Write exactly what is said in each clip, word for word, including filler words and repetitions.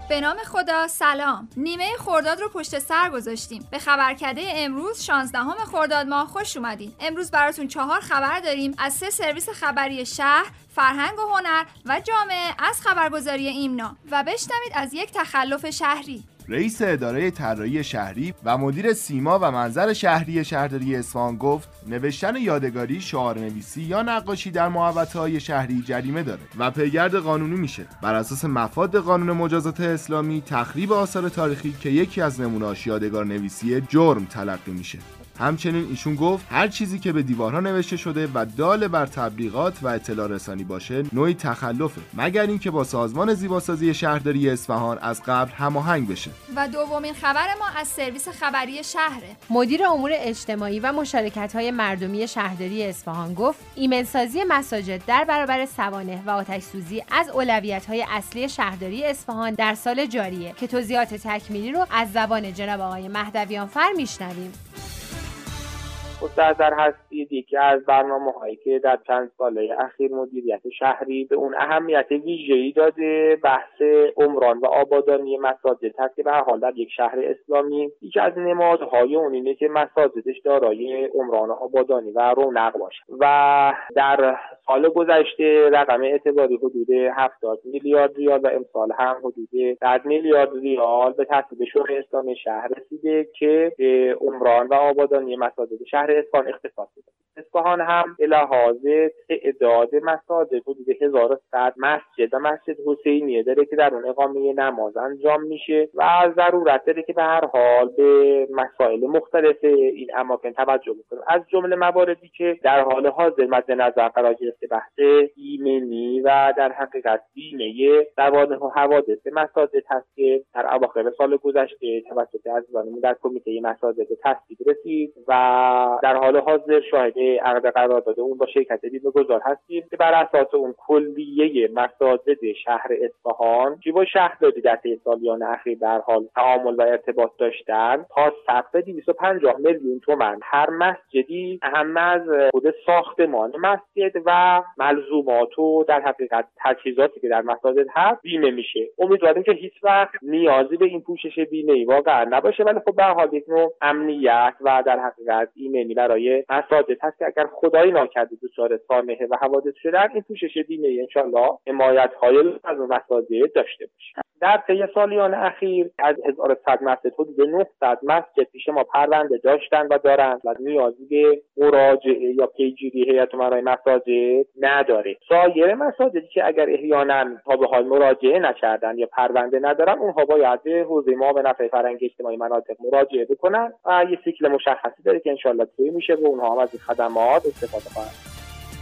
به نام خدا، سلام. نیمه خرداد رو پشت سر گذاشتیم. به خبرکده امروز شانزدهم خرداد ماه خوش اومدین. امروز براتون چهار خبر داریم از سه سرویس خبری شهر، فرهنگ و هنر و جامعه از خبرگزاری ایمنا و بشنوید از یک تخلف شهری. رئیس اداره طراحی شهری و مدیر سیما و منظر شهری شهرداری اصفهان گفت نوشتن یادگاری، شعارنویسی یا نقاشی در محوطه‌های شهری جریمه داره و پیگرد قانونی میشه. بر اساس مفاد قانون مجازات اسلامی تخریب آثار تاریخی که یکی از نمونه‌اش یادگارنویسی جرم تلقی میشه. همچنین ایشون گفت هر چیزی که به دیوارها نوشته شده و دال بر تبلیغات و اطلاع رسانی باشه نوعی تخلفه، مگر اینکه با سازمان زیباسازی شهرداری اصفهان از قبل هماهنگ بشه. و دومین خبر ما از سرویس خبری شهره. مدیر امور اجتماعی و مشارکت‌های مردمی شهرداری اصفهان گفت ایمن‌سازی مساجد در برابر سوانح و آتش‌سوزی از اولویت‌های اصلی شهرداری اصفهان در سال جاریه که توضیحات تکمیلی رو از زبان جناب آقای مهدویانفر میشنویم. مستحضر هستید یکی از برنامه‌هایی که در چند ساله اخیر مدیریت شهری به اون اهمیت ویژه‌ای داده بحث عمران و آبادانی مساجد هست که به هر حال در یک شهر اسلامی یکی از نمادهای اون اینه که مساجدش دارای عمران و آبادانی و رونق باشه و در سال گذشته رقم اعتباری حدود هفتاد میلیارد ریال و امسال هم حدود صد میلیارد ریال به تصویب شورای اسلامی شهر رسیده که به عمران و آبادانی مساجد شهر اصفهان اختصاص داده. اصفهان هم به لحاظ تعداد مساجد حدود هزار و صد مسجد و مسجد حسینیه داره که در اون اقامه نماز انجام میشه و ضرورت داره که به هر حال به مسائل مختلف این اماکن توجه بکنه. از جمله مواردی که در حال حاضر مد نظر قرار گرفته بحث ایمنی و در حقیقت بیمه سوانح و حوادث مساجد هست که در اواخر سال گذشته توسط عزیزانمون در کمیته مساجد تصویب رسید و در حال حاضر شاهد عقد قرارداد اون با شرکت بیمه‌گذار هستیم که بر اساس اون کلیه مساجد شهر اصفهان که با شهرداری در طی سالیان اخیر در حال تعامل و ارتباط داشتن تا سقف دویست و پنجاه میلیون تومان هر مسجدی اهم از خود ساختمان مسجد و ملزومات و در حقیقت تجهیزاتی که در مساجد هست بیمه میشه. امیدواریم که هیچ وقت نیازی به این پوشش بیمه‌ای واقعا نباشه، ولی خب به هر حال یک نوع امنیت و در حقیقت ایمنی برای مساجد هست که اگر خدای ناکرده دچار سانحه و حوادث شدن این پوشش بیمه‌ای انشالله حمایت‌های از مساجد داشته باشه. در طی سالیان اخیر از هزار و صد مسجد حدود نهصد مسجد پیش ما پرونده داشتن و دارن و نیازی به مراجعه یا پیگیری هیئت امنای مساجد نداره. سایر مساجدی که اگر احیانا تا به حال مراجعه نکردن یا پرونده ندارن اونها باید به حوزه معاونت فرهنگ اجتماعی مناطق مراجعه بکنن و یه سیکل مشخصی داره که انشالله طی میشه و اونها هم از این خدمات استفاده کنن.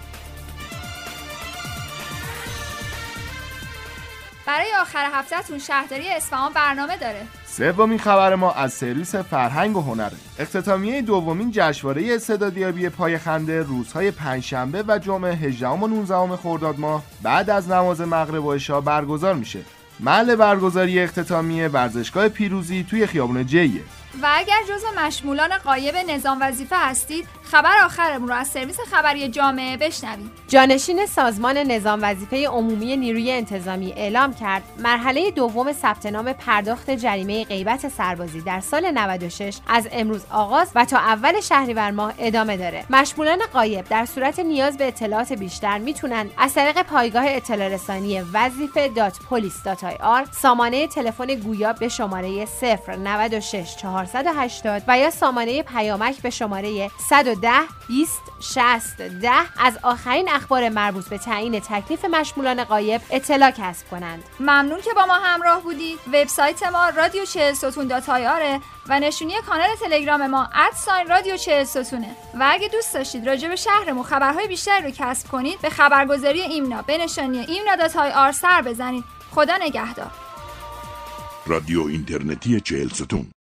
برای آخر هفتهتون شهرداری اصفهان برنامه داره. سومین خبر ما از سرویس فرهنگ و هنره. اختتامیه دومین جشنواره استعدادیابی پای خنده روزهای پنجشنبه و جمعه هجدهم و نوزدهم خرداد ماه بعد از نماز مغرب و عشا برگزار میشه. محل برگزاری اختتامیه ورزشگاه پیروزی توی خیابون جیه. و اگر جزو مشمولان غایب نظام وظیفه هستید خبر آخرمون رو از سرویس خبری جامعه بشنوید. جانشین سازمان نظام وظیفه عمومی نیروی انتظامی اعلام کرد مرحله دوم ثبت نام پرداخت جریمه غیبت سربازی در سال نود و شش از امروز آغاز و تا اول شهریور ماه ادامه داره. مشمولان غایب در صورت نیاز به اطلاعات بیشتر میتونن از طریق پایگاه اطلاع رسانی وظیفه دات پلیس دات آی آر سامانه تلفن گویا به شماره صفر نود و شش چهارصد و هشتاد و یا سامانه پیامک به شماره صد و ده بیست شصت ده از آخرین اخبار مربوط به تعیین تکلیف مشمولان غایب اطلاع کسب کنند. ممنون که با ما همراه بودید. وبسایت ما رادیو چهل ستون دات آی آر و نشونی کانال تلگرام ما ات رادیو چهل ستونه. و اگه دوست داشتید راجع به شهرمون خبرهای بیشتری رو کسب کنید به خبرگزاری ایمنا به نشانی ایمنا دات آی آر سر بزنید. خدا نگهدار. رادیو اینترنتی چهل ستون.